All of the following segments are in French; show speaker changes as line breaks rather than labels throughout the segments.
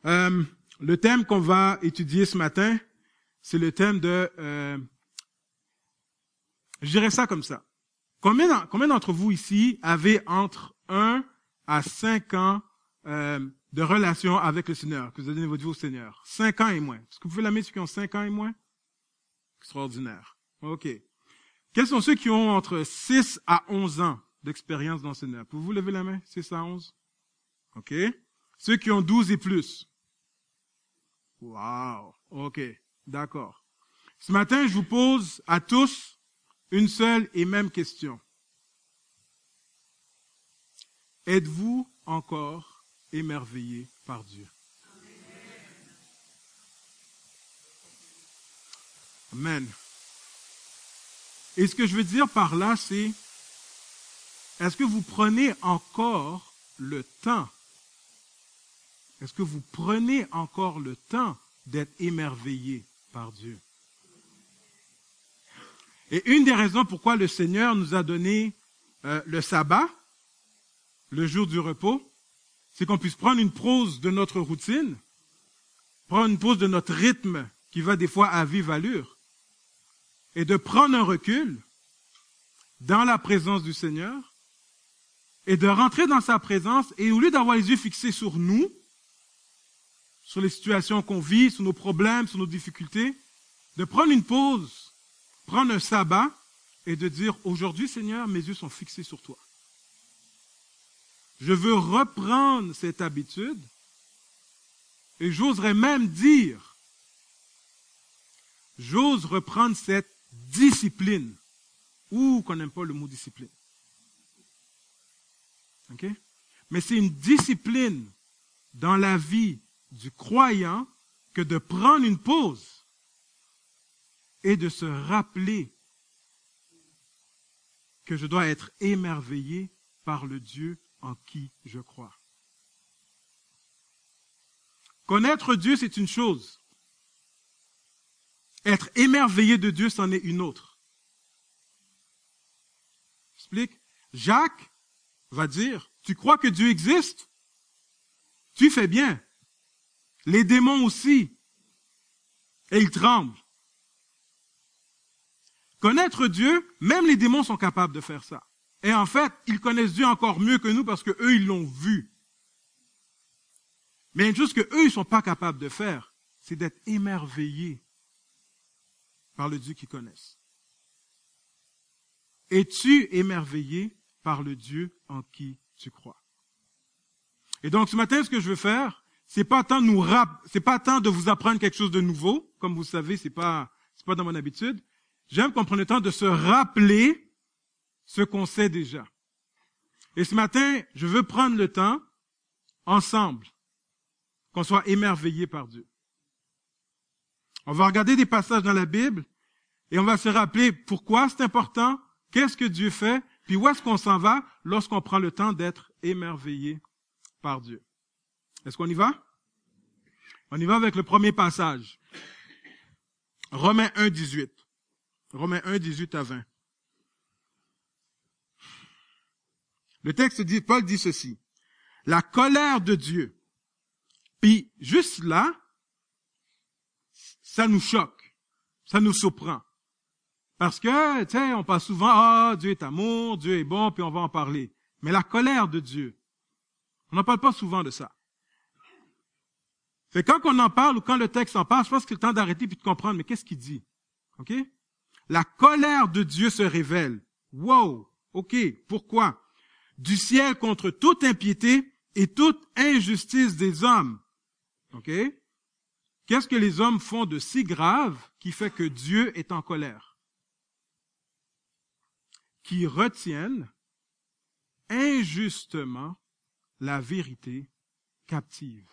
Le thème qu'on va étudier ce matin, c'est le thème de... je dirais ça comme ça. Combien d'entre vous ici avez entre 1 à 5 ans de relation avec le Seigneur, que vous avez donné votre vie au Seigneur? 5 ans et moins. Est-ce que vous pouvez la mettre ceux qui ont 5 ans et moins? Extraordinaire. OK. Quels sont ceux qui ont entre 6 à 11 ans d'expérience dans le Seigneur? Pouvez-vous lever la main? 6 à 11? OK. Ceux qui ont 12 et plus? Wow. OK. D'accord. Ce matin, je vous pose à tous une seule et même question. Êtes-vous encore émerveillé par Dieu? Amen. Et ce que je veux dire par là, c'est, est-ce que vous prenez encore le temps? Est-ce que vous prenez encore le temps d'être émerveillé par Dieu? Et une des raisons pourquoi le Seigneur nous a donné le sabbat, le jour du repos, c'est qu'on puisse prendre une pause de notre routine, prendre une pause de notre rythme qui va des fois à vive allure, et de prendre un recul dans la présence du Seigneur, et de rentrer dans sa présence, et au lieu d'avoir les yeux fixés sur nous, sur les situations qu'on vit, sur nos problèmes, sur nos difficultés, de prendre une pause, prendre un sabbat, et de dire, aujourd'hui Seigneur, mes yeux sont fixés sur toi. Je veux reprendre cette habitude, et j'oserais même dire, j'ose reprendre cette discipline, ou qu'on n'aime pas le mot discipline. OK? Mais c'est une discipline dans la vie du croyant que de prendre une pause et de se rappeler que je dois être émerveillé par le Dieu en qui je crois. Connaître Dieu, c'est une chose. Être émerveillé de Dieu, c'en est une autre. J'explique. Jacques va dire, tu crois que Dieu existe? Tu fais bien. Les démons aussi. Et ils tremblent. Connaître Dieu, même les démons sont capables de faire ça. Et en fait, ils connaissent Dieu encore mieux que nous parce que eux, ils l'ont vu. Mais une chose que eux, ils sont pas capables de faire, c'est d'être émerveillés par le Dieu qu'ils connaissent. Es-tu émerveillé par le Dieu en qui tu crois? Et donc, ce matin, ce que je veux faire, c'est pas tant de vous apprendre quelque chose de nouveau. Comme vous savez, c'est pas dans mon habitude. J'aime qu'on prenne le temps de se rappeler ce qu'on sait déjà. Et ce matin, je veux prendre le temps, ensemble, qu'on soit émerveillés par Dieu. On va regarder des passages dans la Bible et on va se rappeler pourquoi c'est important, qu'est-ce que Dieu fait, puis où est-ce qu'on s'en va lorsqu'on prend le temps d'être émerveillé par Dieu. Est-ce qu'on y va? On y va avec le premier passage. Romains 1, 18. Romains 1, 18 à 20. Le texte dit, Paul dit ceci. La colère de Dieu. Puis, juste là, ça nous choque. Ça nous surprend. Parce que, tu sais, on parle souvent, Dieu est amour, Dieu est bon, puis on va en parler. Mais la colère de Dieu, on n'en parle pas souvent de ça. Fait quand on en parle ou quand le texte en parle, je pense que c'est le temps d'arrêter puis de comprendre, mais qu'est-ce qu'il dit? OK? La colère de Dieu se révèle. Wow! OK. Pourquoi? Du ciel contre toute impiété et toute injustice des hommes. OK? Qu'est-ce que les hommes font de si grave qui fait que Dieu est en colère? Qui retiennent injustement la vérité captive.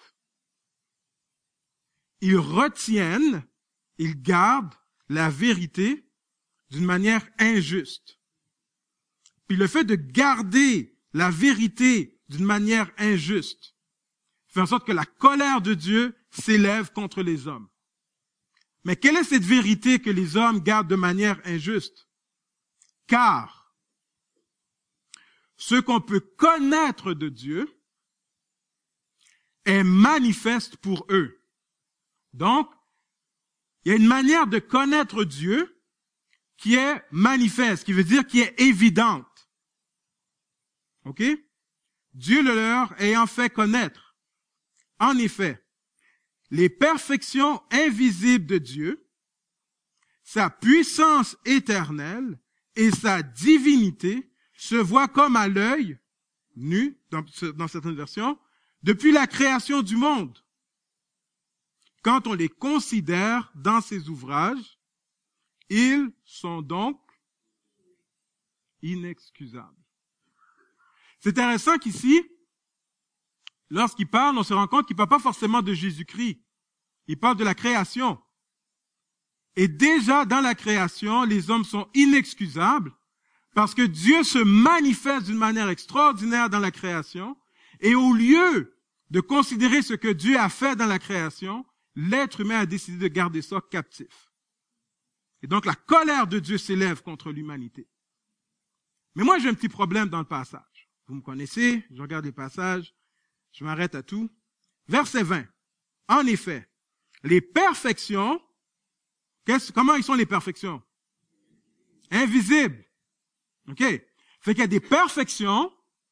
Ils retiennent, ils gardent la vérité d'une manière injuste. Puis le fait de garder la vérité d'une manière injuste fait en sorte que la colère de Dieu s'élève contre les hommes. Mais quelle est cette vérité que les hommes gardent de manière injuste? Car ce qu'on peut connaître de Dieu est manifeste pour eux. Donc, il y a une manière de connaître Dieu qui est manifeste, qui veut dire qui est évidente. OK? Dieu le leur ayant fait connaître. En effet, les perfections invisibles de Dieu, sa puissance éternelle et sa divinité se voient comme à l'œil nu, dans certaines versions, depuis la création du monde. Quand on les considère dans ses ouvrages, ils sont donc inexcusables. C'est intéressant qu'ici, lorsqu'il parle, on se rend compte qu'il ne parle pas forcément de Jésus-Christ. Il parle de la création. Et déjà dans la création, les hommes sont inexcusables parce que Dieu se manifeste d'une manière extraordinaire dans la création. Et au lieu de considérer ce que Dieu a fait dans la création, l'être humain a décidé de garder ça captif. Et donc la colère de Dieu s'élève contre l'humanité. Mais moi j'ai un petit problème dans le passage. Vous me connaissez, je regarde les passages, je m'arrête à tout. Verset 20. En effet, les perfections, comment ils sont les perfections? Invisibles. OK? Fait qu'il y a des perfections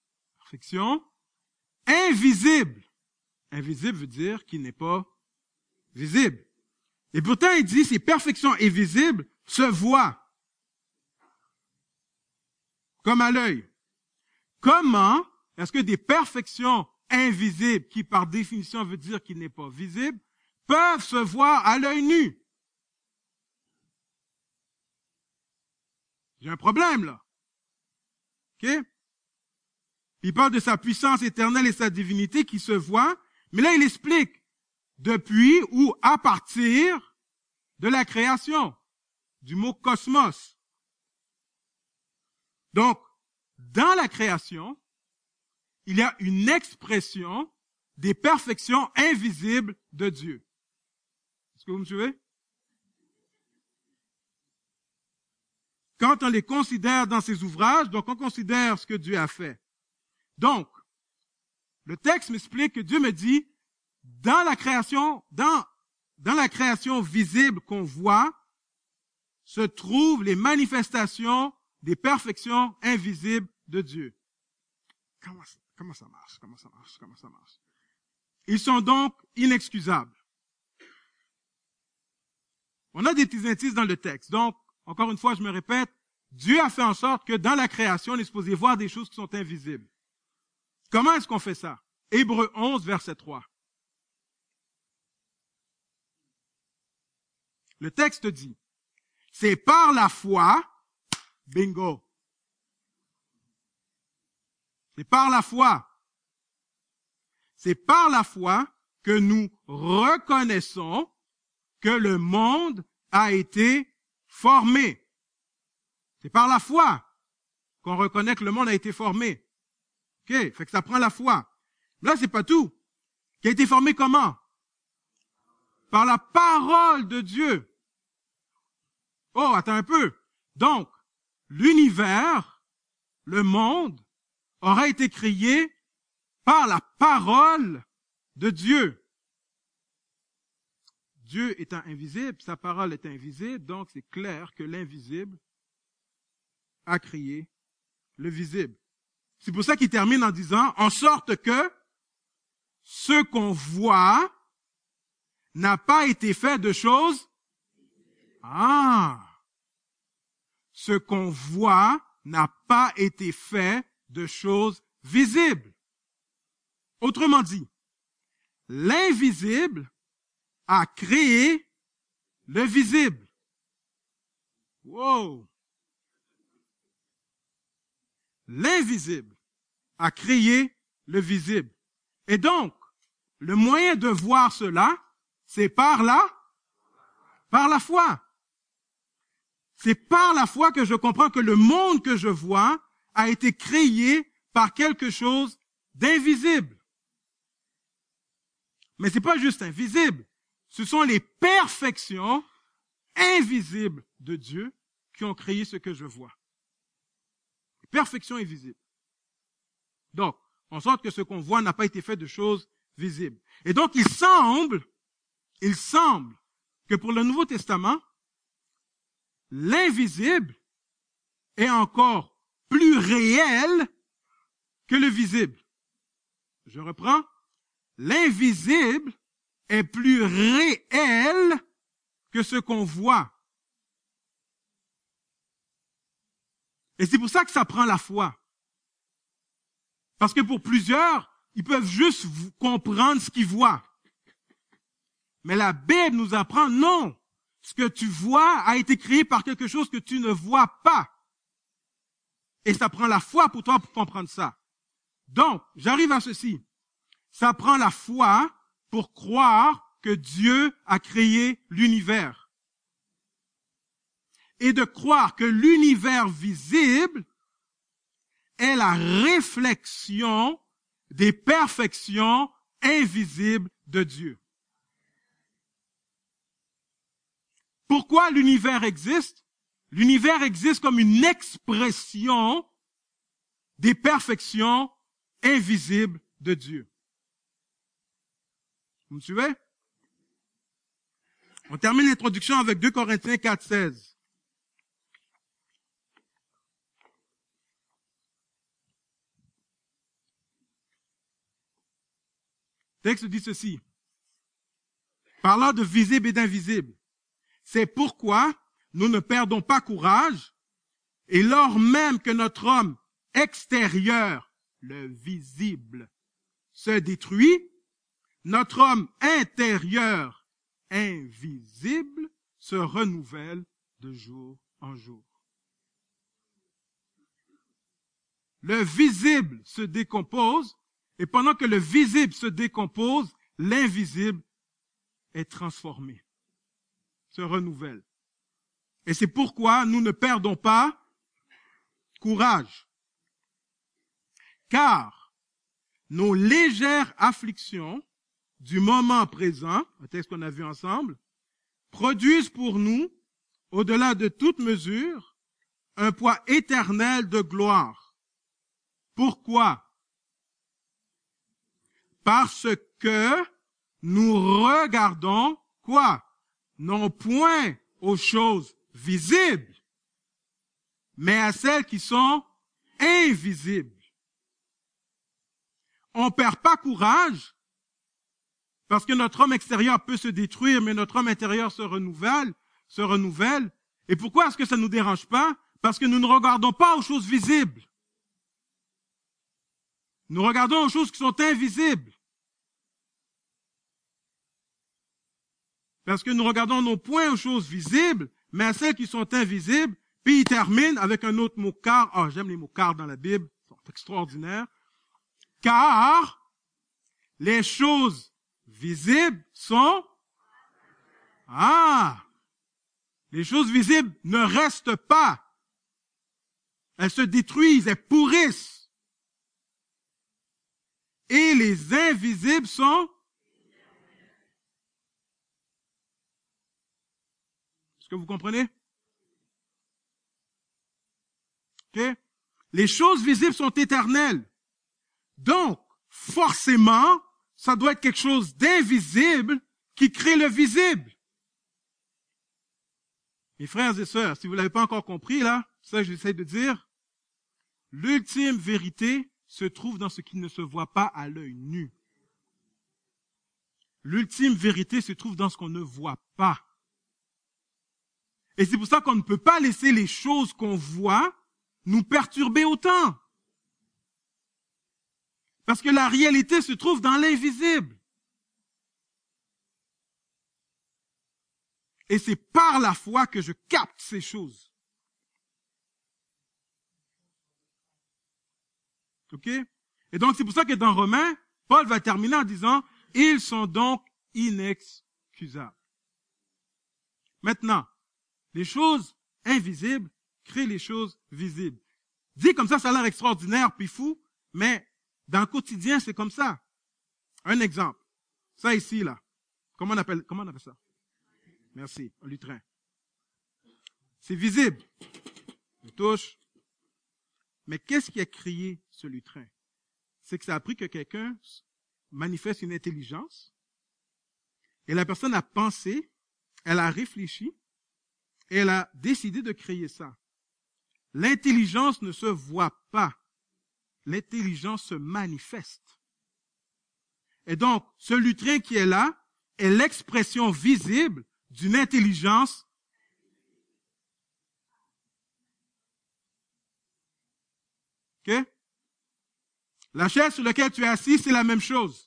invisibles. Invisible veut dire qu'il n'est pas visible. Et pourtant, il dit, ces perfections invisibles se voient comme à l'œil. Comment est-ce que des perfections invisibles, qui par définition veut dire qu'il n'est pas visible, peuvent se voir à l'œil nu? J'ai un problème, là. OK? Il parle de sa puissance éternelle et sa divinité qui se voient, mais là, il explique depuis ou à partir de la création, du mot cosmos. Donc, dans la création, il y a une expression des perfections invisibles de Dieu. Est-ce que vous me suivez? Quand on les considère dans ses ouvrages, donc on considère ce que Dieu a fait. Donc, le texte m'explique que Dieu me dit, dans la création visible qu'on voit, se trouvent les manifestations des perfections invisibles de Dieu. Comment ça marche? Ils sont donc inexcusables. On a des petits indices dans le texte. Donc, encore une fois, je me répète, Dieu a fait en sorte que dans la création, on est supposé voir des choses qui sont invisibles. Comment est-ce qu'on fait ça? Hébreux 11, verset 3. Le texte dit, c'est par la foi, bingo. C'est par la foi. C'est par la foi que nous reconnaissons que le monde a été formé. C'est par la foi qu'on reconnaît que le monde a été formé. OK, fait que ça prend la foi. Là, c'est pas tout. Qui a été formé comment? Par la parole de Dieu. Oh, attends un peu. Donc, l'univers, le monde, aura été créé par la parole de Dieu. Dieu étant invisible, sa parole est invisible, donc c'est clair que l'invisible a créé le visible. C'est pour ça qu'il termine en disant, en sorte que ce qu'on voit n'a pas été fait de choses. Ce qu'on voit n'a pas été fait de choses visibles. Autrement dit, l'invisible a créé le visible. Wow! L'invisible a créé le visible. Et donc, le moyen de voir cela, c'est par la foi. C'est par la foi que je comprends que le monde que je vois a été créé par quelque chose d'invisible. Mais c'est pas juste invisible. Ce sont les perfections invisibles de Dieu qui ont créé ce que je vois. Les perfections invisibles. Donc, en sorte que ce qu'on voit n'a pas été fait de choses visible. Et donc, il semble que pour le Nouveau Testament, l'invisible est encore plus réel que le visible. Je reprends. L'invisible est plus réel que ce qu'on voit. Et c'est pour ça que ça prend la foi. Parce que pour plusieurs, ils peuvent juste comprendre ce qu'ils voient. Mais la Bible nous apprend, non, ce que tu vois a été créé par quelque chose que tu ne vois pas. Et ça prend la foi pour toi pour comprendre ça. Donc, j'arrive à ceci. Ça prend la foi pour croire que Dieu a créé l'univers. Et de croire que l'univers visible est la réflexion des perfections invisibles de Dieu. Pourquoi l'univers existe? L'univers existe comme une expression des perfections invisibles de Dieu. Vous me suivez? On termine l'introduction avec 2 Corinthiens 4, 16. Le texte dit ceci. Parlant de visible et d'invisible. C'est pourquoi nous ne perdons pas courage, et lors même que notre homme extérieur, le visible, se détruit, notre homme intérieur, invisible, se renouvelle de jour en jour. Le visible se décompose, et pendant que le visible se décompose, l'invisible est transformé, se renouvelle. Et c'est pourquoi nous ne perdons pas courage. Car nos légères afflictions du moment présent, un texte qu'on a vu ensemble, produisent pour nous, au-delà de toute mesure, un poids éternel de gloire. Pourquoi? Parce que nous regardons quoi? Non point aux choses visibles, mais à celles qui sont invisibles. On perd pas courage parce que notre homme extérieur peut se détruire, mais notre homme intérieur se renouvelle. Et pourquoi est-ce que ça ne nous dérange pas? Parce que nous ne regardons pas aux choses visibles. Nous regardons aux choses qui sont invisibles. Parce que nous regardons non point aux choses visibles, mais à celles qui sont invisibles. Puis il termine avec un autre mot car. Ah, j'aime les mots car dans la Bible, ils sont extraordinaires. Car les choses visibles sont... les choses visibles ne restent pas. Elles se détruisent, elles pourrissent. Et les invisibles sont... Est-ce que vous comprenez? Okay? Les choses visibles sont éternelles. Donc, forcément, ça doit être quelque chose d'invisible qui crée le visible. Mes frères et sœurs, si vous ne l'avez pas encore compris, là, ça que j'essaie de dire, l'ultime vérité se trouve dans ce qui ne se voit pas à l'œil nu. L'ultime vérité se trouve dans ce qu'on ne voit pas. Et c'est pour ça qu'on ne peut pas laisser les choses qu'on voit nous perturber autant. Parce que la réalité se trouve dans l'invisible. Et c'est par la foi que je capte ces choses. OK? Et donc, c'est pour ça que dans Romains, Paul va terminer en disant, ils sont donc inexcusables. Maintenant, les choses invisibles créent les choses visibles. Dit comme ça a l'air extraordinaire puis fou, mais dans le quotidien, c'est comme ça. Un exemple. Ça ici, là. Comment on appelle ça? Merci. Un lutrin. C'est visible. On touche. Mais qu'est-ce qui a créé ce lutrin? C'est que ça a pris que quelqu'un manifeste une intelligence, et la personne a pensé, elle a réfléchi, et elle a décidé de créer ça. L'intelligence ne se voit pas. L'intelligence se manifeste. Et donc, ce lutrin qui est là est l'expression visible d'une intelligence. OK? La chaise sur laquelle tu es assis, c'est la même chose.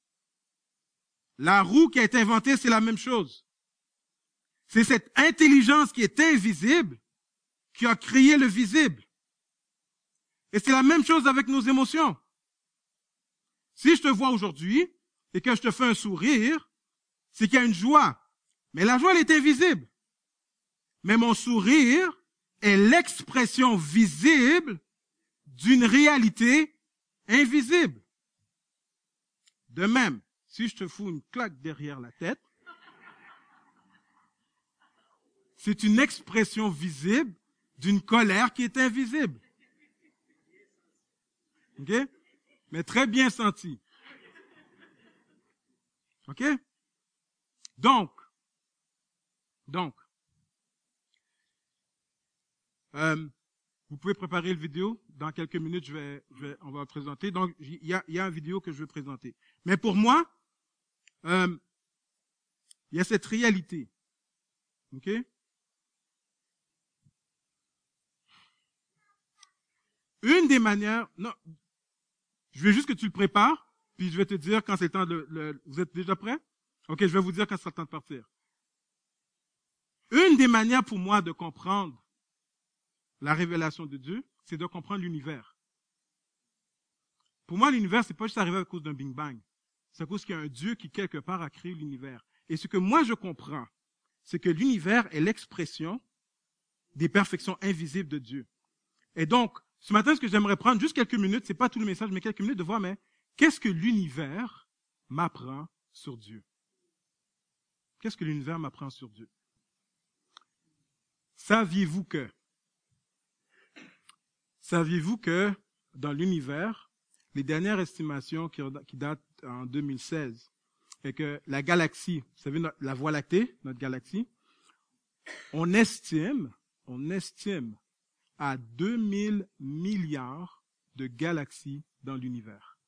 La roue qui a été inventée, c'est la même chose. C'est cette intelligence qui est invisible qui a créé le visible. Et c'est la même chose avec nos émotions. Si je te vois aujourd'hui et que je te fais un sourire, c'est qu'il y a une joie. Mais la joie, elle est invisible. Mais mon sourire est l'expression visible d'une réalité invisible. De même, si je te fous une claque derrière la tête, c'est une expression visible d'une colère qui est invisible. OK? Mais très bien senti. OK? Donc, vous pouvez préparer le vidéo. Dans quelques minutes, on va présenter. Donc, il y a une vidéo que je vais présenter. Mais pour moi, il y a cette réalité. OK? Une des manières, non, je veux juste que tu le prépares, puis je vais te dire quand c'est le temps vous êtes déjà prêts? OK, je vais vous dire quand c'est le temps de partir. Une des manières pour moi de comprendre la révélation de Dieu, c'est de comprendre l'univers. Pour moi, l'univers, c'est pas juste arrivé à cause d'un Big Bang. C'est à cause qu'il y a un Dieu qui, quelque part, a créé l'univers. Et ce que moi, je comprends, c'est que l'univers est l'expression des perfections invisibles de Dieu. Et donc, ce matin, ce que j'aimerais prendre, juste quelques minutes, c'est pas tout le message, mais quelques minutes de voir, mais qu'est-ce que l'univers m'apprend sur Dieu? Qu'est-ce que l'univers m'apprend sur Dieu? Saviez-vous que dans l'univers, les dernières estimations qui datent en 2016, est que la galaxie, vous savez, la Voie lactée, notre galaxie, on estime à 2000 milliards de galaxies dans l'univers.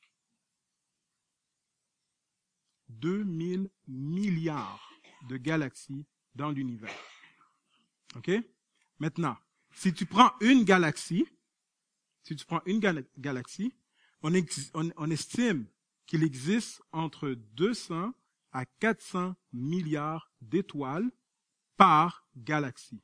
2000 milliards de galaxies dans l'univers. OK? Maintenant, si tu prends une galaxie, on estime qu'il existe entre 200 à 400 milliards d'étoiles par galaxie.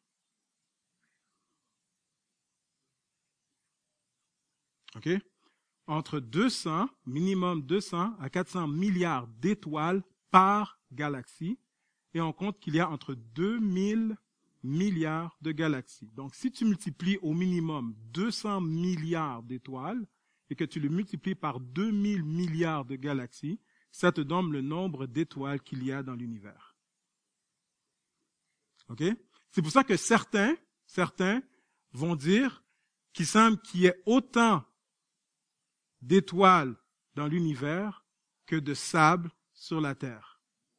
OK? Entre minimum 200 à 400 milliards d'étoiles par galaxie. Et on compte qu'il y a entre 2000 milliards de galaxies. Donc, si tu multiplies au minimum 200 milliards d'étoiles et que tu le multiplies par 2000 milliards de galaxies, ça te donne le nombre d'étoiles qu'il y a dans l'univers. OK? C'est pour ça que certains vont dire qu'il semble qu'il y ait autant d'étoiles dans l'univers que de sable sur la terre.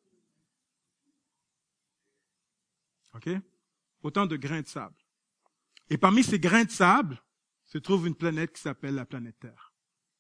OK? Autant de grains de sable. Et parmi ces grains de sable se trouve une planète qui s'appelle la planète Terre.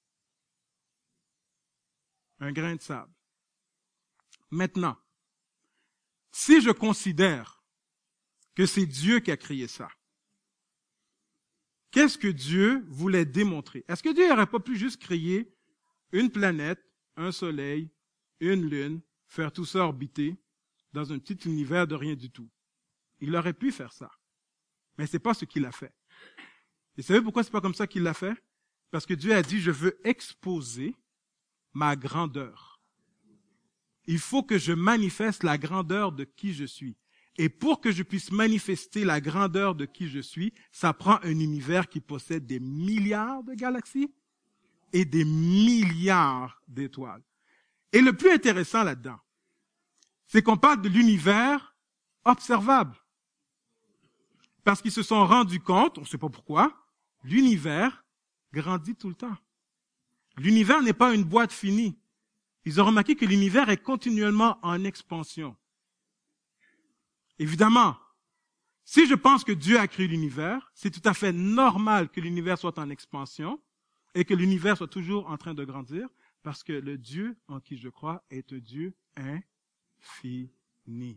Un grain de sable. Maintenant, si je considère que c'est Dieu qui a créé ça, qu'est-ce que Dieu voulait démontrer? Est-ce que Dieu n'aurait pas pu juste créer une planète, un soleil, une lune, faire tout ça orbiter dans un petit univers de rien du tout? Il aurait pu faire ça. Mais c'est pas ce qu'il a fait. Et vous savez pourquoi c'est pas comme ça qu'il l'a fait? Parce que Dieu a dit, je veux exposer ma grandeur. Il faut que je manifeste la grandeur de qui je suis. Et pour que je puisse manifester la grandeur de qui je suis, ça prend un univers qui possède des milliards de galaxies et des milliards d'étoiles. Et le plus intéressant là-dedans, c'est qu'on parle de l'univers observable. Parce qu'ils se sont rendus compte, on ne sait pas pourquoi, l'univers grandit tout le temps. L'univers n'est pas une boîte finie. ils ont remarqué que l'univers est continuellement en expansion. Évidemment, si je pense que Dieu a créé l'univers, c'est tout à fait normal que l'univers soit en expansion et que l'univers soit toujours en train de grandir, parce que le Dieu en qui je crois est un Dieu infini.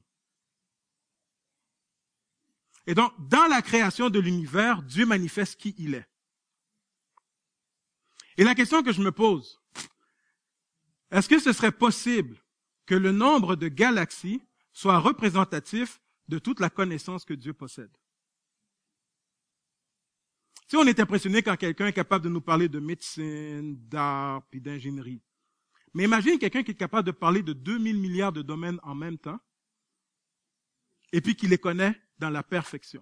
Et donc, dans la création de l'univers, Dieu manifeste qui il est. Et la question que je me pose, est-ce que ce serait possible que le nombre de galaxies soit représentatif de toute la connaissance que Dieu possède? Si on est impressionné quand quelqu'un est capable de nous parler de médecine, d'art, puis d'ingénierie. Mais imagine quelqu'un qui est capable de parler de 2000 milliards de domaines en même temps, et puis qui les connaît dans la perfection.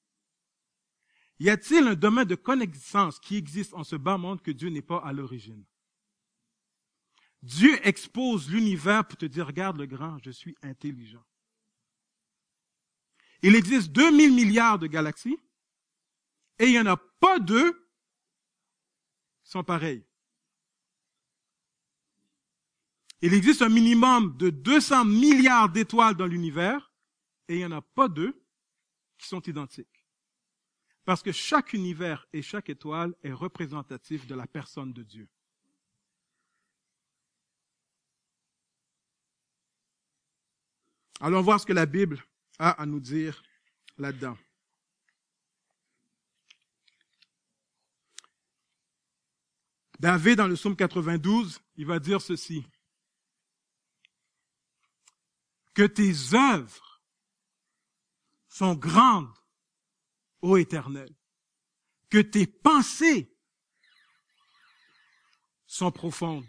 Y a-t-il un domaine de connaissance qui existe en ce bas monde que Dieu n'est pas à l'origine? Dieu expose l'univers pour te dire, regarde le grand, je suis intelligent. Il existe 2000 milliards de galaxies, et il n'y en a pas deux qui sont pareils. Il existe un minimum de 200 milliards d'étoiles dans l'univers, et il n'y en a pas deux qui sont identiques. Parce que chaque univers et chaque étoile est représentatif de la personne de Dieu. Allons voir ce que la Bible a à nous dire là-dedans. David, dans le psaume 92, il va dire ceci. Que tes œuvres sont grandes, ô Éternel. Que tes pensées sont profondes.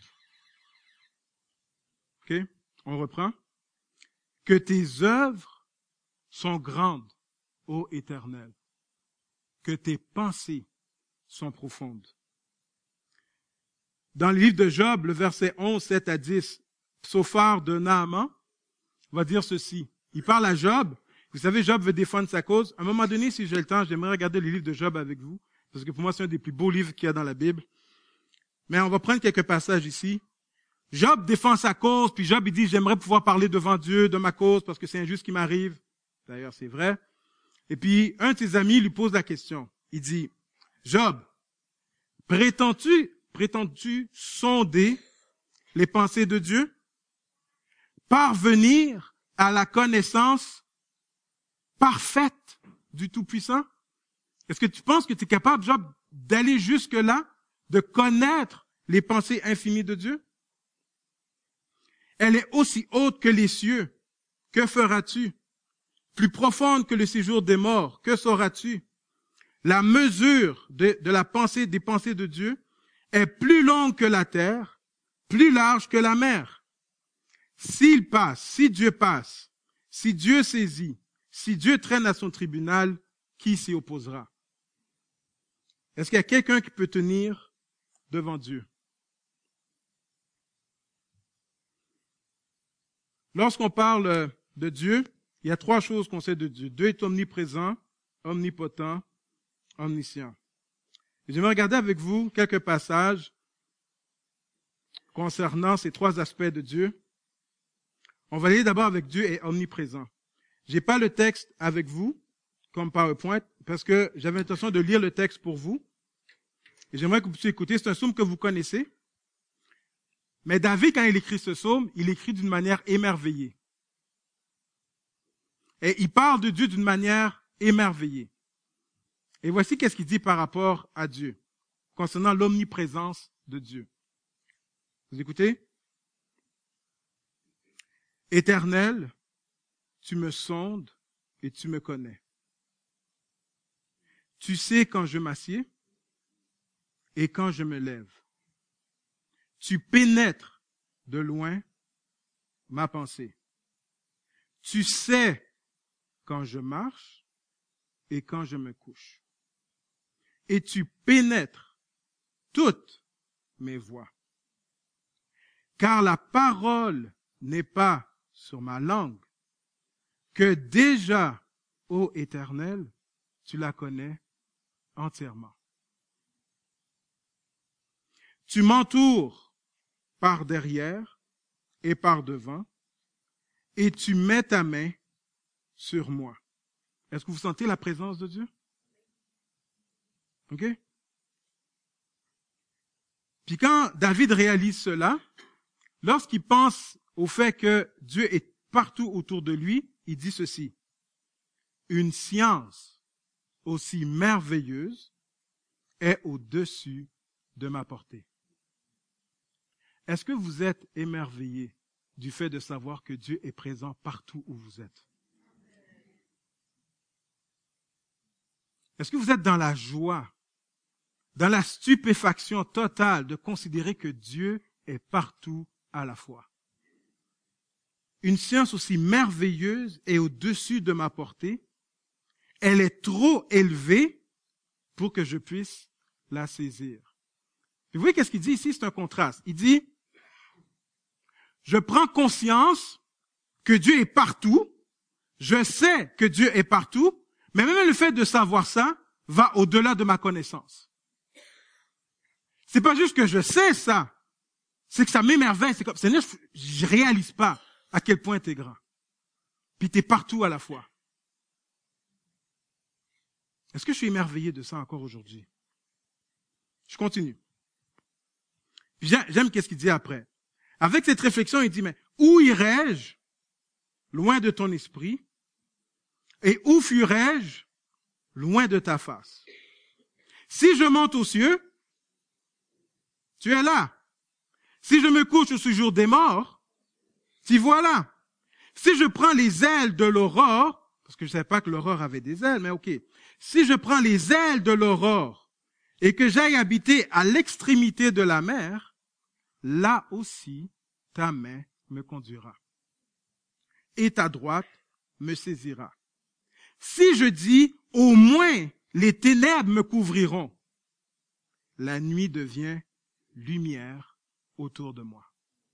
OK? On reprend. Que tes œuvres sont grandes, ô Éternel. Que tes pensées sont profondes. Dans le livre de Job, le verset 11, 7 à 10, Sophar de Naaman va dire ceci. Il parle à Job. Vous savez, Job veut défendre sa cause. À un moment donné, si j'ai le temps, j'aimerais regarder le livre de Job avec vous, parce que pour moi, c'est un des plus beaux livres qu'il y a dans la Bible. Mais on va prendre quelques passages ici. Job défend sa cause, puis Job, il dit, j'aimerais pouvoir parler devant Dieu de ma cause, parce que c'est injuste ce qui m'arrive. D'ailleurs, c'est vrai. Et puis, un de ses amis lui pose la question. Il dit, Job, prétends-tu sonder les pensées de Dieu? Parvenir à la connaissance parfaite du Tout-Puissant? Est-ce que tu penses que tu es capable, Job, d'aller jusque-là, de connaître les pensées infinies de Dieu? Elle est aussi haute que les cieux. Que feras-tu? Plus profonde que le séjour des morts. Que sauras-tu? La mesure de la pensée, des pensées de Dieu est plus longue que la terre, plus large que la mer. S'il passe, si Dieu passe, si Dieu saisit, si Dieu traîne à son tribunal, qui s'y opposera? Est-ce qu'il y a quelqu'un qui peut tenir devant Dieu? Lorsqu'on parle de Dieu, il y a trois choses qu'on sait de Dieu. Dieu est omniprésent, omnipotent, omniscient. Et j'aimerais regarder avec vous quelques passages concernant ces trois aspects de Dieu. On va aller d'abord avec Dieu est omniprésent. J'ai pas le texte avec vous, comme PowerPoint, parce que j'avais l'intention de lire le texte pour vous. Et j'aimerais que vous puissiez écouter. C'est un psaume que vous connaissez. Mais David, quand il écrit ce psaume, il écrit d'une manière émerveillée. Et il parle de Dieu d'une manière émerveillée. Et voici qu'est-ce qu'il dit par rapport à Dieu, concernant l'omniprésence de Dieu. Vous écoutez? Éternel, tu me sondes et tu me connais. Tu sais quand je m'assieds et quand je me lève. Tu pénètres de loin ma pensée. Tu sais quand je marche et quand je me couche. Et tu pénètres toutes mes voies. Car la parole n'est pas sur ma langue, que déjà, ô Éternel, tu la connais entièrement. Tu m'entoures par derrière et par devant, et tu mets ta main sur moi. Est-ce que vous sentez la présence de Dieu? OK? Puis quand David réalise cela, lorsqu'il pense au fait que Dieu est partout autour de lui, il dit ceci. Une science aussi merveilleuse est au-dessus de ma portée. Est-ce que vous êtes émerveillé du fait de savoir que Dieu est présent partout où vous êtes? Est-ce que vous êtes dans la joie, dans la stupéfaction totale de considérer que Dieu est partout à la fois? Une science aussi merveilleuse est au-dessus de ma portée. Elle est trop élevée pour que je puisse la saisir. Vous voyez qu'est-ce qu'il dit ici? C'est un contraste. Il dit, je prends conscience que Dieu est partout. Je sais que Dieu est partout. Mais même le fait de savoir ça va au-delà de ma connaissance. C'est pas juste que je sais ça. C'est que ça m'émerveille. C'est comme, Seigneur, je réalise pas à quel point t'es grand. Puis t'es partout à la fois. Est-ce que je suis émerveillé de ça encore aujourd'hui? Je continue. J'aime qu'est-ce qu'il dit après. Avec cette réflexion, il dit, mais où irai-je loin de ton esprit? Et où fuirai-je loin de ta face? Si je monte aux cieux, tu es là. Si je me couche au séjour des morts, t'y voilà. Si je prends les ailes de l'aurore, parce que je ne savais pas que l'aurore avait des ailes, mais ok. Si je prends les ailes de l'aurore et que j'aille habiter à l'extrémité de la mer, là aussi ta main me conduira. Et ta droite me saisira. Si je dis, au moins les ténèbres me couvriront, la nuit devient lumière autour de moi.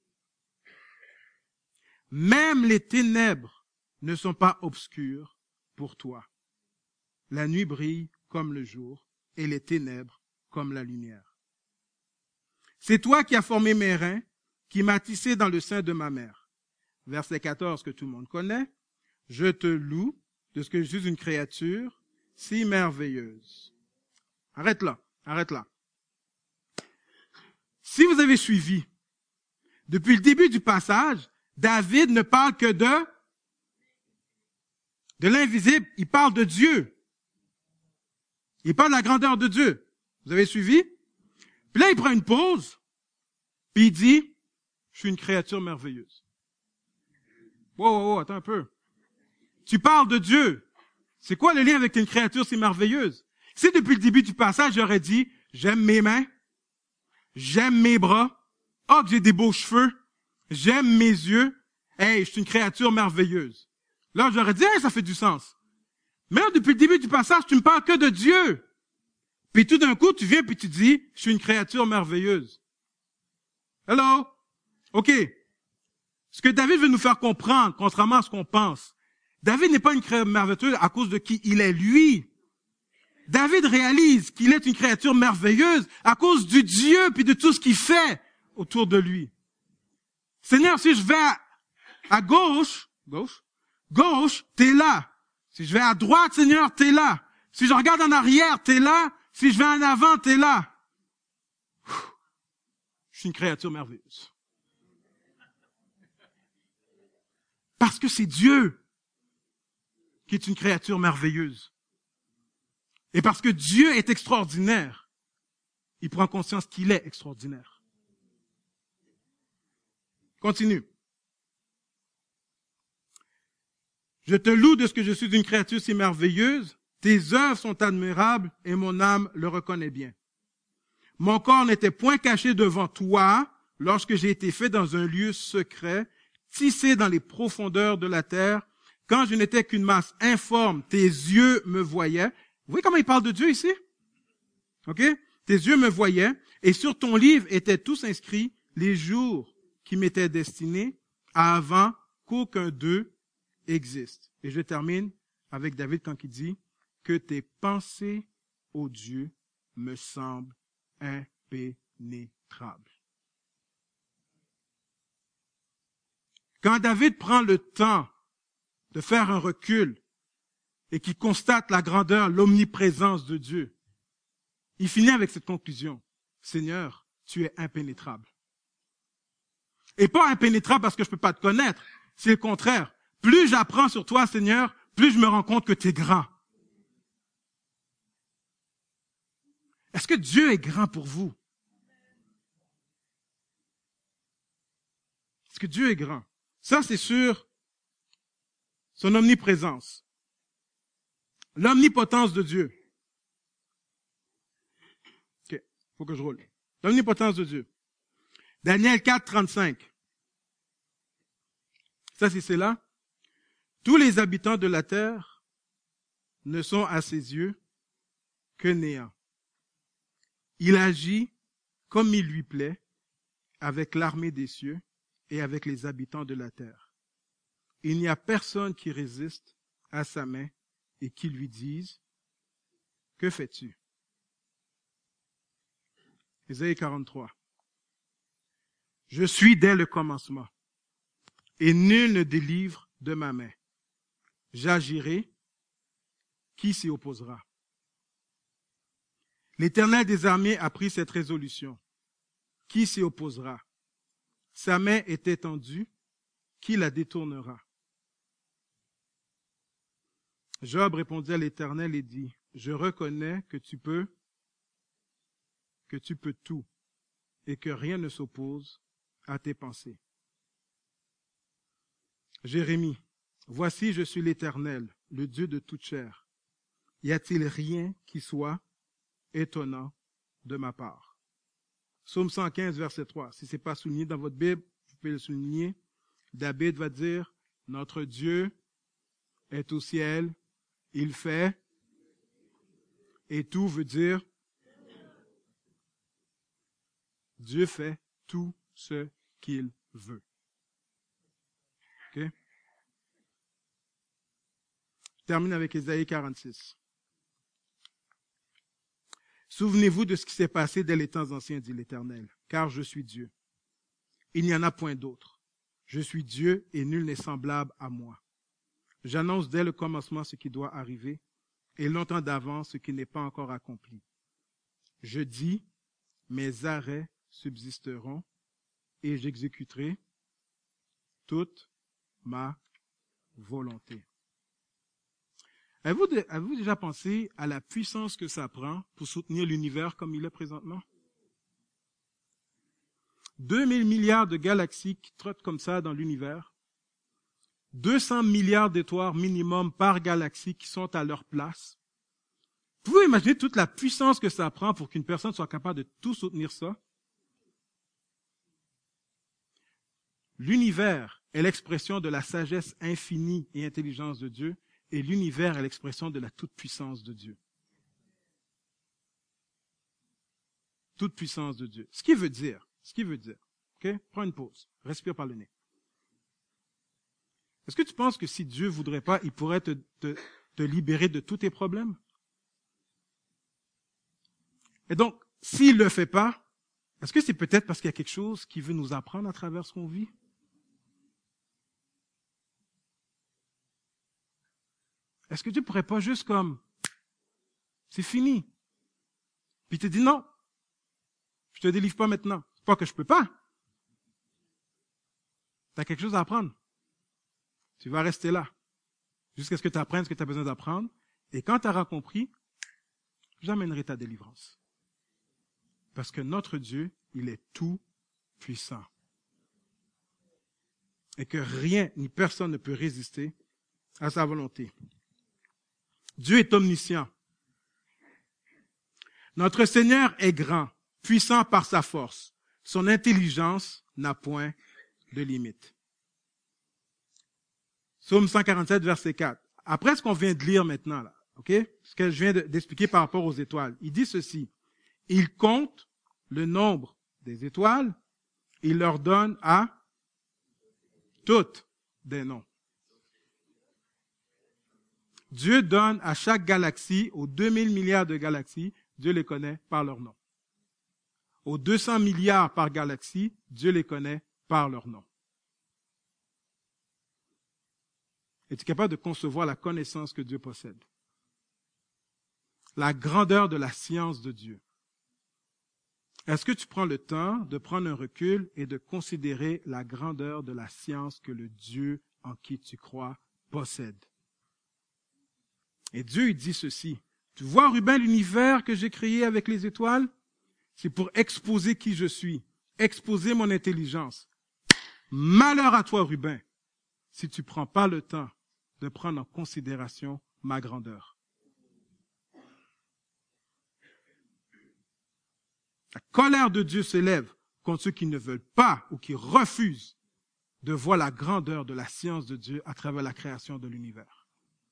Même les ténèbres ne sont pas obscures pour toi. La nuit brille comme le jour et les ténèbres comme la lumière. C'est toi qui as formé mes reins, qui m'as tissé dans le sein de ma mère. Verset 14 que tout le monde connaît. Je te loue de ce que je suis une créature si merveilleuse. Arrête là, arrête là. Si vous avez suivi, depuis le début du passage, David ne parle que de l'invisible, il parle de Dieu. Il parle de la grandeur de Dieu. Vous avez suivi? Puis là, il prend une pause, puis il dit, je suis une créature merveilleuse. Wow, attends un peu. Tu parles de Dieu. C'est quoi le lien avec une créature si merveilleuse? Si depuis le début du passage, j'aurais dit, j'aime mes mains, j'aime mes bras, oh, que j'ai des beaux cheveux, j'aime mes yeux, hey, je suis une créature merveilleuse. Là, j'aurais dit, hey, ça fait du sens. Mais là, depuis le début du passage, tu me parles que de Dieu. Puis tout d'un coup, tu viens puis tu dis, je suis une créature merveilleuse. Hello? OK. Ce que David veut nous faire comprendre, contrairement à ce qu'on pense, David n'est pas une créature merveilleuse à cause de qui il est lui. David réalise qu'il est une créature merveilleuse à cause du Dieu puis de tout ce qu'il fait autour de lui. Seigneur, si je vais à gauche, t'es là. Si je vais à droite, Seigneur, t'es là. Si je regarde en arrière, t'es là. Si je vais en avant, t'es là. Je suis une créature merveilleuse. Parce que c'est Dieu qui est une créature merveilleuse. Et parce que Dieu est extraordinaire, il prend conscience qu'il est extraordinaire. Continue. Je te loue de ce que je suis une créature si merveilleuse. Tes œuvres sont admirables et mon âme le reconnaît bien. Mon corps n'était point caché devant toi lorsque j'ai été fait dans un lieu secret, tissé dans les profondeurs de la terre. Quand je n'étais qu'une masse informe, tes yeux me voyaient. Vous voyez comment il parle de Dieu ici? OK? Tes yeux me voyaient et sur ton livre étaient tous inscrits les jours qui m'étaient destinés avant qu'aucun d'eux existe. Et je termine avec David quand il dit que tes pensées, ô Dieu, me semblent impénétrables. Quand David prend le temps de faire un recul et qu'il constate la grandeur, l'omniprésence de Dieu, il finit avec cette conclusion. Seigneur, tu es impénétrable. Et pas impénétrable parce que je peux pas te connaître. C'est le contraire. Plus j'apprends sur toi, Seigneur, plus je me rends compte que tu es grand. Est-ce que Dieu est grand pour vous? Est-ce que Dieu est grand? Ça, c'est sur son omniprésence. L'omnipotence de Dieu. OK, faut que je roule. L'omnipotence de Dieu. Daniel 4, 35. Ça, c'est là. Tous les habitants de la terre ne sont à ses yeux que néant. Il agit comme il lui plaît avec l'armée des cieux et avec les habitants de la terre. Il n'y a personne qui résiste à sa main et qui lui dise « Que fais-tu » Ésaïe 43. Je suis dès le commencement, et nul ne délivre de ma main. J'agirai, qui s'y opposera? L'Éternel des armées a pris cette résolution. Qui s'y opposera? Sa main est étendue, qui la détournera? Job répondit à l'Éternel et dit, je reconnais que tu peux tout, et que rien ne s'oppose à tes pensées. Jérémie, voici je suis l'Éternel, le Dieu de toute chair. Y a-t-il rien qui soit étonnant de ma part? Psaume 115, verset 3. Si ce n'est pas souligné dans votre Bible, vous pouvez le souligner. David va dire, notre Dieu est au ciel, il fait, et tout veut dire, Dieu fait tout ce qu'il veut. OK? Je termine avec Ésaïe 46. Souvenez-vous de ce qui s'est passé dès les temps anciens, dit l'Éternel, car je suis Dieu. Il n'y en a point d'autre. Je suis Dieu et nul n'est semblable à moi. J'annonce dès le commencement ce qui doit arriver et longtemps d'avance ce qui n'est pas encore accompli. Je dis, mes arrêts subsisteront et j'exécuterai toute ma volonté. Avez-vous déjà pensé à la puissance que ça prend pour soutenir l'univers comme il est présentement? 2000 milliards de galaxies qui trottent comme ça dans l'univers. 200 milliards d'étoiles minimum par galaxie qui sont à leur place. Vous pouvez imaginer toute la puissance que ça prend pour qu'une personne soit capable de tout soutenir ça? L'univers est l'expression de la sagesse infinie et intelligence de Dieu, et l'univers est l'expression de la toute-puissance de Dieu. Toute-puissance de Dieu. Ce qui veut dire, OK? Prends une pause, respire par le nez. Est-ce que tu penses que si Dieu voudrait pas, il pourrait te libérer de tous tes problèmes? Et donc, s'il le fait pas, est-ce que c'est peut-être parce qu'il y a quelque chose qui veut nous apprendre à travers ce qu'on vit? Est-ce que Dieu pourrait pas juste comme, c'est fini? Puis il te dit non, je te délivre pas maintenant. C'est pas que je peux pas. Tu as quelque chose à apprendre. Tu vas rester là. Jusqu'à ce que tu apprennes ce que tu as besoin d'apprendre. Et quand tu auras compris, j'amènerai ta délivrance. Parce que notre Dieu, il est tout puissant. Et que rien ni personne ne peut résister à sa volonté. Dieu est omniscient. Notre Seigneur est grand, puissant par sa force. Son intelligence n'a point de limite. Psaume 147, verset 4. Après ce qu'on vient de lire maintenant, là, ok, ce que je viens d'expliquer par rapport aux étoiles, il dit ceci. Il compte le nombre des étoiles, il leur donne à toutes des noms. Dieu donne à chaque galaxie, aux 2000 milliards de galaxies, Dieu les connaît par leur nom. Aux 200 milliards par galaxie, Dieu les connaît par leur nom. Es-tu capable de concevoir la connaissance que Dieu possède? La grandeur de la science de Dieu. Est-ce que tu prends le temps de prendre un recul et de considérer la grandeur de la science que le Dieu en qui tu crois possède? Et Dieu, il dit ceci. Tu vois, Ruben, l'univers que j'ai créé avec les étoiles? C'est pour exposer qui je suis, exposer mon intelligence. Malheur à toi, Ruben, si tu ne prends pas le temps de prendre en considération ma grandeur. La colère de Dieu s'élève contre ceux qui ne veulent pas ou qui refusent de voir la grandeur de la science de Dieu à travers la création de l'univers.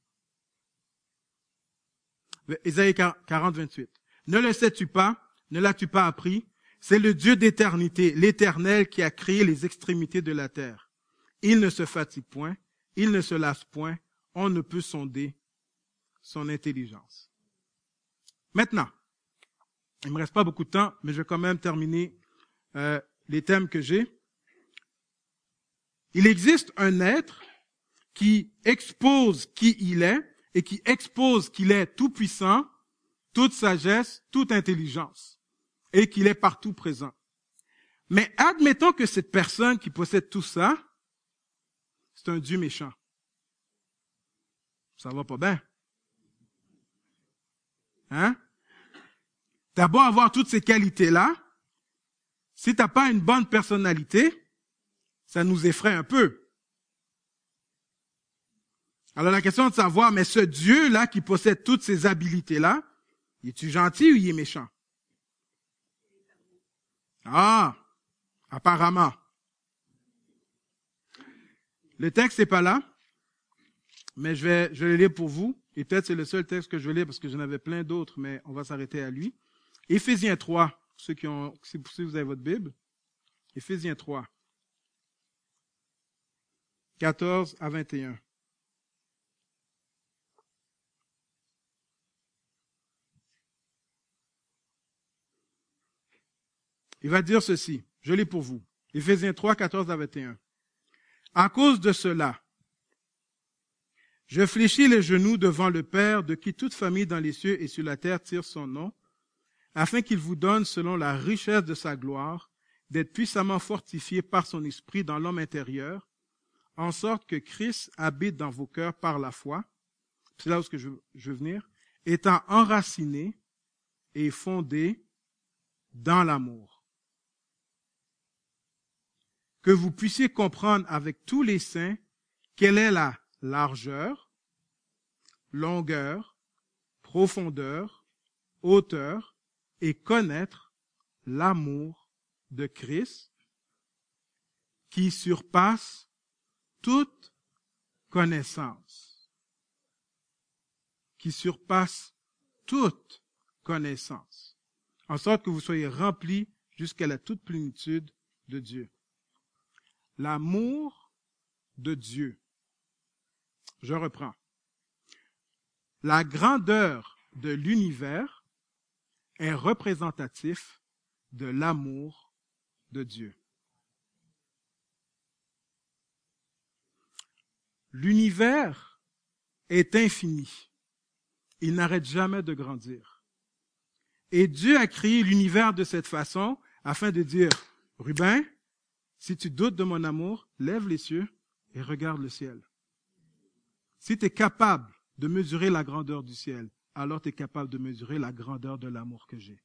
Ésaïe 40, 28. Ne le sais-tu pas? Ne l'as-tu pas appris? C'est le Dieu d'éternité, l'Éternel qui a créé les extrémités de la terre. Il ne se fatigue point, il ne se lasse point, on ne peut sonder son intelligence. Maintenant, il me reste pas beaucoup de temps, mais je vais quand même terminer les thèmes que j'ai. Il existe un être qui expose qui il est et qui expose qu'il est tout puissant, toute sagesse, toute intelligence et qu'il est partout présent. Mais admettons que cette personne qui possède tout ça, c'est un Dieu méchant. Ça va pas bien. Hein? T'as beau avoir toutes ces qualités-là, si t'as pas une bonne personnalité, ça nous effraie un peu. Alors la question est de savoir, mais ce Dieu-là qui possède toutes ces habilités-là, est-tu gentil ou il est méchant? Ah, apparemment. Le texte n'est pas là, mais je vais le lire pour vous. Et peut-être c'est le seul texte que je vais lire parce que j'en avais plein d'autres, mais on va s'arrêter à lui. Éphésiens 3, si vous avez votre Bible. Éphésiens 3, 14 à 21. Il va dire ceci, je lis pour vous. Éphésiens 3, 14 à 21. À cause de cela, je fléchis les genoux devant le Père, de qui toute famille dans les cieux et sur la terre tire son nom, afin qu'il vous donne, selon la richesse de sa gloire, d'être puissamment fortifié par son esprit dans l'homme intérieur, en sorte que Christ habite dans vos cœurs par la foi. C'est là où je veux venir. Étant enraciné et fondé dans l'amour. Que vous puissiez comprendre avec tous les saints quelle est la largeur, longueur, profondeur, hauteur, et connaître l'amour de Christ qui surpasse toute connaissance. Qui surpasse toute connaissance. En sorte que vous soyez remplis jusqu'à la toute plénitude de Dieu. L'amour de Dieu. Je reprends. La grandeur de l'univers est représentatif de l'amour de Dieu. L'univers est infini. Il n'arrête jamais de grandir. Et Dieu a créé l'univers de cette façon afin de dire, Ruben, si tu doutes de mon amour, lève les cieux et regarde le ciel. Si tu es capable de mesurer la grandeur du ciel, alors tu es capable de mesurer la grandeur de l'amour que j'ai.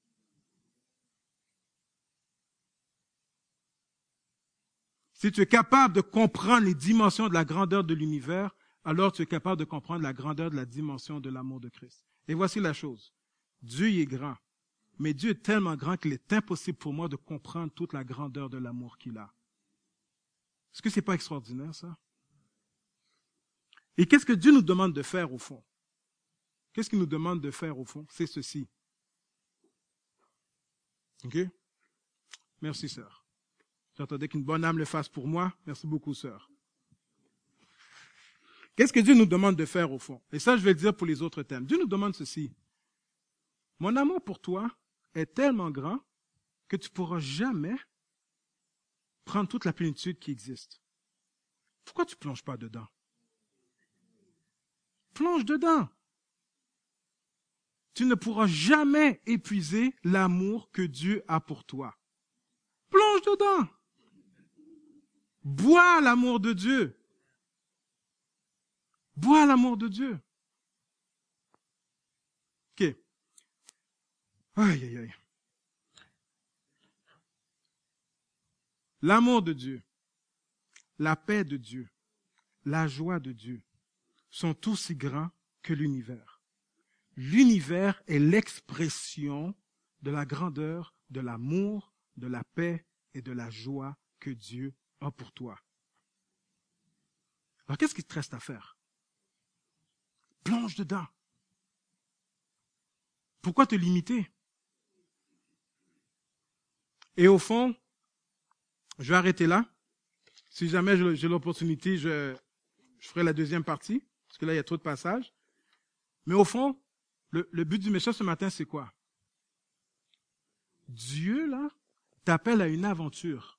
Si tu es capable de comprendre les dimensions de la grandeur de l'univers, alors tu es capable de comprendre la grandeur de la dimension de l'amour de Christ. Et voici la chose. Dieu est grand, mais Dieu est tellement grand qu'il est impossible pour moi de comprendre toute la grandeur de l'amour qu'il a. Est-ce que c'est pas extraordinaire, ça? Et qu'est-ce que Dieu nous demande de faire au fond? Qu'est-ce qu'il nous demande de faire au fond? C'est ceci. OK? Merci, sœur. J'attendais qu'une bonne âme le fasse pour moi. Merci beaucoup, sœur. Qu'est-ce que Dieu nous demande de faire au fond? Et ça, je vais le dire pour les autres thèmes. Dieu nous demande ceci. Mon amour pour toi est tellement grand que tu ne pourras jamais prendre toute la plénitude qui existe. Pourquoi tu ne plonges pas dedans? Plonge dedans. Tu ne pourras jamais épuiser l'amour que Dieu a pour toi. Plonge dedans. Bois l'amour de Dieu. Bois l'amour de Dieu. OK. Aïe, aïe, aïe. L'amour de Dieu, la paix de Dieu, la joie de Dieu sont aussi grands que l'univers. L'univers est l'expression de la grandeur, de l'amour, de la paix et de la joie que Dieu a pour toi. Alors, qu'est-ce qu'il te reste à faire? Plonge dedans. Pourquoi te limiter? Et au fond, je vais arrêter là. Si jamais j'ai l'opportunité, je ferai la deuxième partie, parce que là, il y a trop de passages. Mais au fond, le but du message ce matin, c'est quoi? Dieu, là, t'appelle à une aventure.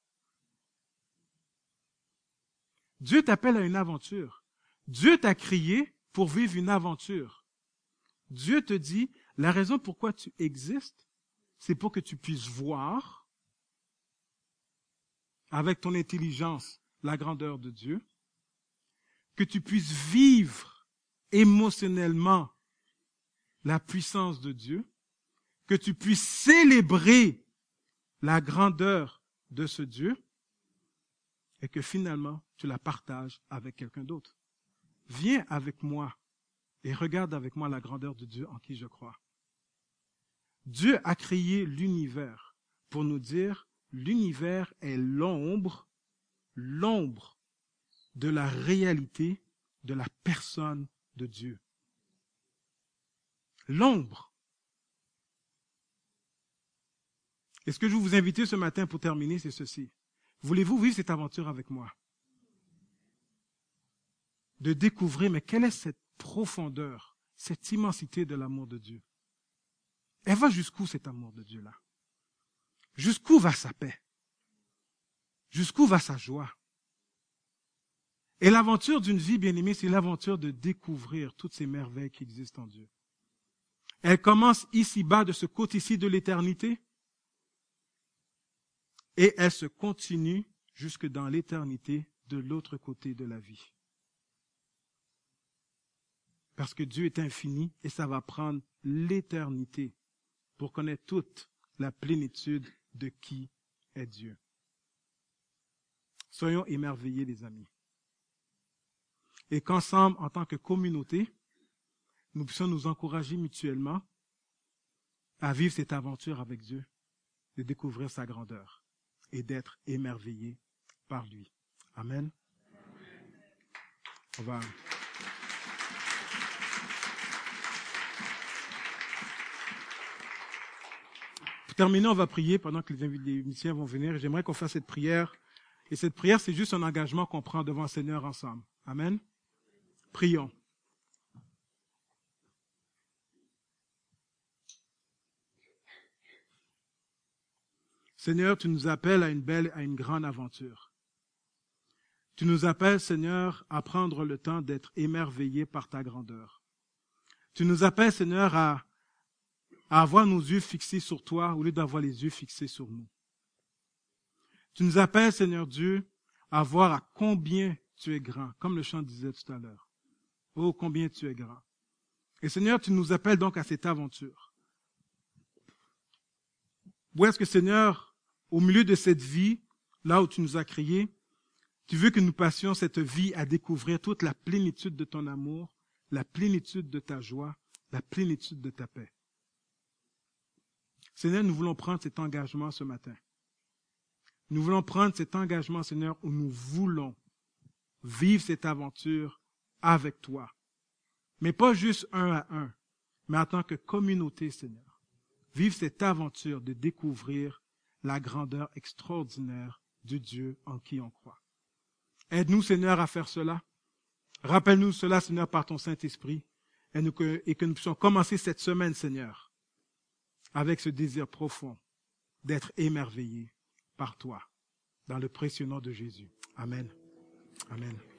Dieu t'appelle à une aventure. Dieu t'a créé pour vivre une aventure. Dieu te dit, la raison pourquoi tu existes, c'est pour que tu puisses voir avec ton intelligence la grandeur de Dieu, que tu puisses vivre émotionnellement la puissance de Dieu, que tu puisses célébrer la grandeur de ce Dieu et que finalement tu la partages avec quelqu'un d'autre. Viens avec moi et regarde avec moi la grandeur de Dieu en qui je crois. Dieu a créé l'univers pour nous dire l'univers est l'ombre de la réalité de la personne de Dieu. L'ombre. Et ce que je veux vous inviter ce matin pour terminer, c'est ceci. Voulez-vous vivre cette aventure avec moi? De découvrir, mais quelle est cette profondeur, cette immensité de l'amour de Dieu? Elle va jusqu'où cet amour de Dieu-là? Jusqu'où va sa paix? Jusqu'où va sa joie? Et l'aventure d'une vie bien-aimée, c'est l'aventure de découvrir toutes ces merveilles qui existent en Dieu. Elle commence ici-bas, de ce côté-ci de l'éternité, et elle se continue jusque dans l'éternité de l'autre côté de la vie. Parce que Dieu est infini et ça va prendre l'éternité pour connaître toute la plénitude de qui est Dieu. Soyons émerveillés, les amis. Et qu'ensemble, en tant que communauté, nous puissions nous encourager mutuellement à vivre cette aventure avec Dieu, de découvrir sa grandeur et d'être émerveillés par lui. Amen. On va... Pour terminer, on va prier pendant que les musiciens vont venir. J'aimerais qu'on fasse cette prière. Et cette prière, c'est juste un engagement qu'on prend devant le Seigneur ensemble. Amen. Prions. Seigneur, tu nous appelles à une grande aventure. Tu nous appelles, Seigneur, à prendre le temps d'être émerveillés par ta grandeur. Tu nous appelles, Seigneur, à avoir nos yeux fixés sur toi au lieu d'avoir les yeux fixés sur nous. Tu nous appelles, Seigneur Dieu, à voir à combien tu es grand, comme le chant disait tout à l'heure. Oh, combien tu es grand. Et Seigneur, tu nous appelles donc à cette aventure. Où est-ce que, Seigneur, au milieu de cette vie, là où tu nous as créés, tu veux que nous passions cette vie à découvrir toute la plénitude de ton amour, la plénitude de ta joie, la plénitude de ta paix. Seigneur, nous voulons prendre cet engagement ce matin. Nous voulons prendre cet engagement, Seigneur, où nous voulons vivre cette aventure avec toi. Mais pas juste un à un, mais en tant que communauté, Seigneur. Vivre cette aventure de découvrir la grandeur extraordinaire du Dieu en qui on croit. Aide-nous, Seigneur, à faire cela. Rappelle-nous cela, Seigneur, par ton Saint-Esprit, et que nous puissions commencer cette semaine, Seigneur, avec ce désir profond d'être émerveillés par toi, dans le précieux nom de Jésus. Amen. Amen.